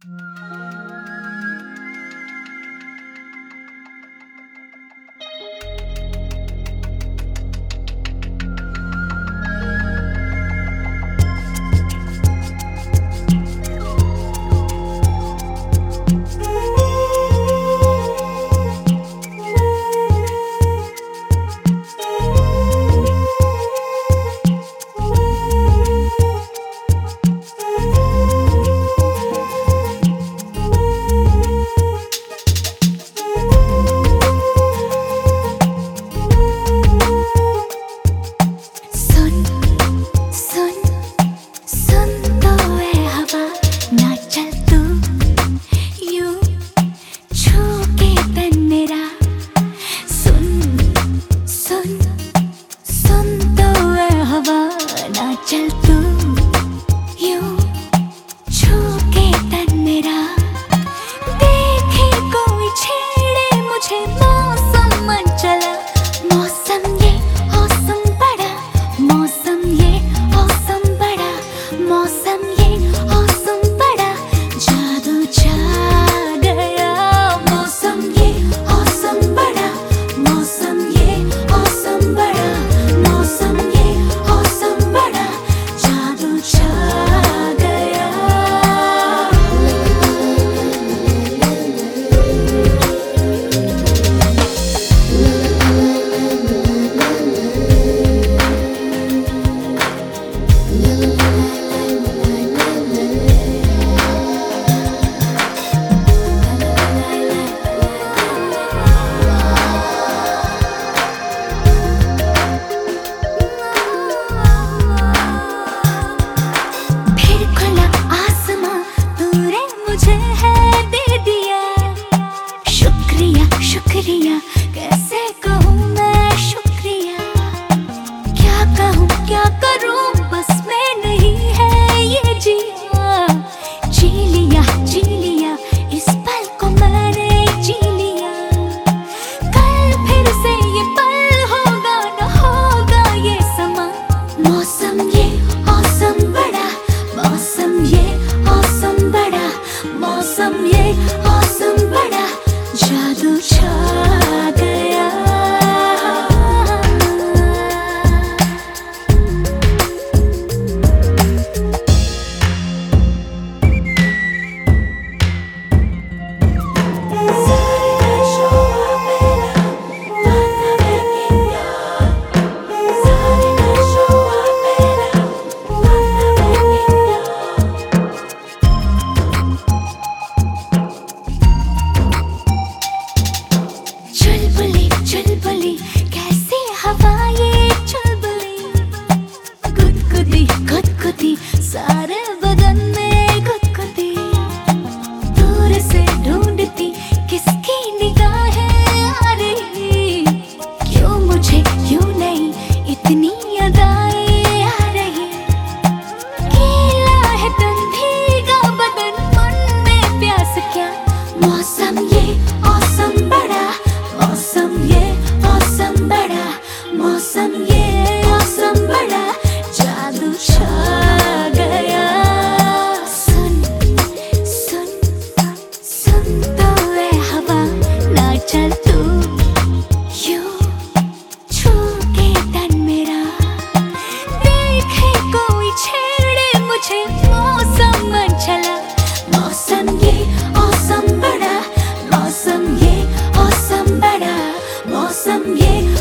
चल तू यूं छू के तन मेरा, देखे कोई छेड़े मुझे मौसम मन चला। मौसम ये औसम बड़ा, मौसम ये औसम बड़ा, मौसम ये औसम बड़ा, जादू छा गया। मौसम ये औसम बड़ा, मौसम ये औसम बड़ा, मौसम ये औसम बड़ा, जादू छा गया। फिर खुला आसमां तूने मुझे है दे दिया। शुक्रिया शुक्रिया कैसे कहूँ मैं शुक्रिया, क्या कहूँ क्या करूँ बस मैं नहीं है ये जिया। जी लिया इस पल को मैंने जी लिया। कल फिर से ये पल होगा न होगा ये समा। मौसम ये औसम बड़ा, मौसम ये औसम बड़ा, मौसम ये औसम बड़ा, जादू छा गया। चुलबुली कैसी हवा ये चुलबुली, गुदगुदी सारे बदन में गुदगुदी। दूर से ढूंढती किसकी निगाहें आ रही, क्यों मुझे क्यों नहीं इतनी अदाएं आ रही। गीला है तन भीगा बदन मन में प्यास क्या। मौसम ये औसम बड़ा, मौसम ये औसम बड़ा, मौसम ये औसम बड़ा, जादू छा गया। सुन सुन सुन तो ए हवा, ना चल तू यूं छू के तन मेरा, देखे कोई छेड़े मुझे मौसम मन चला। मौसम ये औसम बड़ा, मौसम ये औसम बड़ा, मौसम ये